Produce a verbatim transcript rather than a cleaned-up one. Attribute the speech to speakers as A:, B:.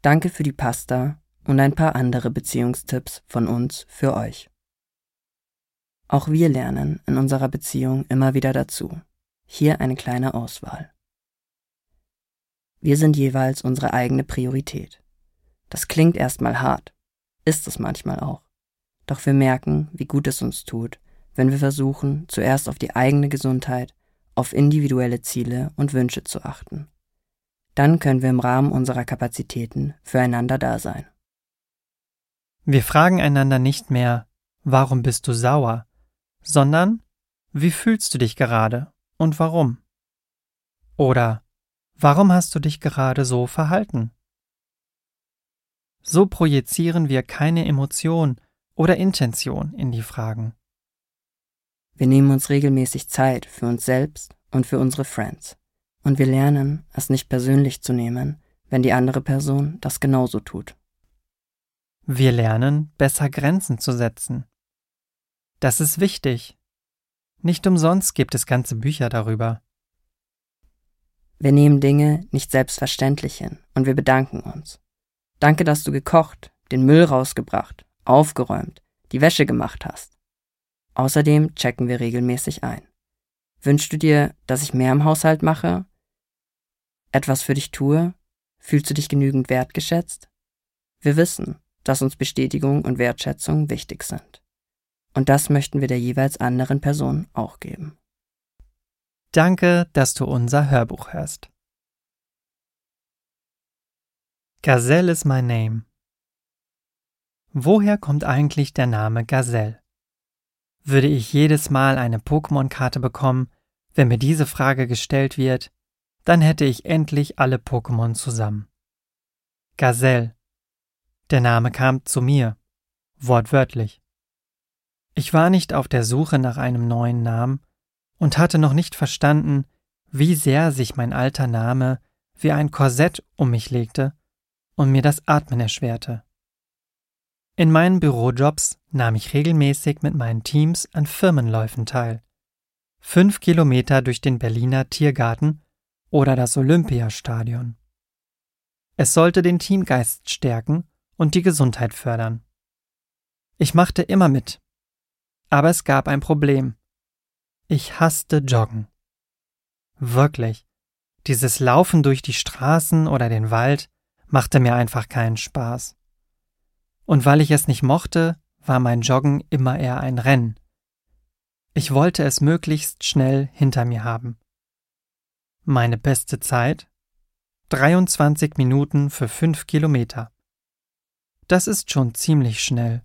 A: Danke für die Pasta und ein paar andere Beziehungstipps von uns für euch. Auch wir lernen in unserer Beziehung immer wieder dazu. Hier eine kleine Auswahl. Wir sind jeweils unsere eigene Priorität. Das klingt erstmal hart, ist es manchmal auch. Doch wir merken, wie gut es uns tut, wenn wir versuchen, zuerst auf die eigene Gesundheit, auf individuelle Ziele und Wünsche zu achten. Dann können wir im Rahmen unserer Kapazitäten füreinander da sein.
B: Wir fragen einander nicht mehr, warum bist du sauer, sondern wie fühlst du dich gerade und warum? Oder warum hast du dich gerade so verhalten? So projizieren wir keine Emotion oder Intention in die Fragen.
A: Wir nehmen uns regelmäßig Zeit für uns selbst und für unsere Friends. Und wir lernen, es nicht persönlich zu nehmen, wenn die andere Person das genauso tut.
B: Wir lernen, besser Grenzen zu setzen. Das ist wichtig. Nicht umsonst gibt es ganze Bücher darüber.
A: Wir nehmen Dinge nicht selbstverständlich hin und wir bedanken uns. Danke, dass du gekocht, den Müll rausgebracht, aufgeräumt, die Wäsche gemacht hast. Außerdem checken wir regelmäßig ein. Wünschst du dir, dass ich mehr im Haushalt mache? Etwas für dich tue? Fühlst du dich genügend wertgeschätzt? Wir wissen, dass uns Bestätigung und Wertschätzung wichtig sind. Und das möchten wir der jeweils anderen Person auch geben.
B: Danke, dass du unser Hörbuch hörst. Gazelle is my name. Woher kommt eigentlich der Name Gazelle? Würde ich jedes Mal eine Pokémon-Karte bekommen, wenn mir diese Frage gestellt wird, dann hätte ich endlich alle Pokémon zusammen. Gazelle. Der Name kam zu mir, wortwörtlich. Ich war nicht auf der Suche nach einem neuen Namen und hatte noch nicht verstanden, wie sehr sich mein alter Name wie ein Korsett um mich legte und mir das Atmen erschwerte. In meinen Bürojobs nahm ich regelmäßig mit meinen Teams an Firmenläufen teil. Fünf Kilometer durch den Berliner Tiergarten oder das Olympiastadion. Es sollte den Teamgeist stärken und die Gesundheit fördern. Ich machte immer mit. Aber es gab ein Problem. Ich hasste Joggen. Wirklich. Dieses Laufen durch die Straßen oder den Wald machte mir einfach keinen Spaß. Und weil ich es nicht mochte, war mein Joggen immer eher ein Rennen. Ich wollte es möglichst schnell hinter mir haben. Meine beste Zeit? dreiundzwanzig Minuten für fünf Kilometer. Das ist schon ziemlich schnell.